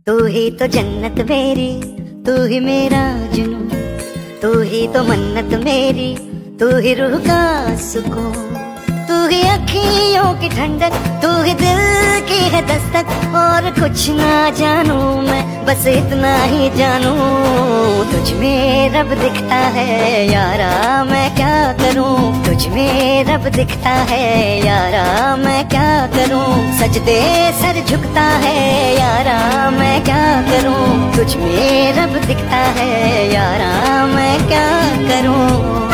तू ही तो जन्नत मेरी, तू ही मेरा जुनून, तू ही तो मन्नत मेरी, तू ही रूह का सुकून, तू ही अखियों की ठंडक, तू ही दिल की है दस्तक। और कुछ ना जानू मैं, बस इतना ही जानू, तुझ में रब दिखता है यारा, मैं क्या करूं। तुझ में रब दिखता है यारा, मैं क्या करूं। सजदे सर झुकता है यारा, मैं क्या करूं। तुझ में रब दिखता है यारा, मैं क्या करूं।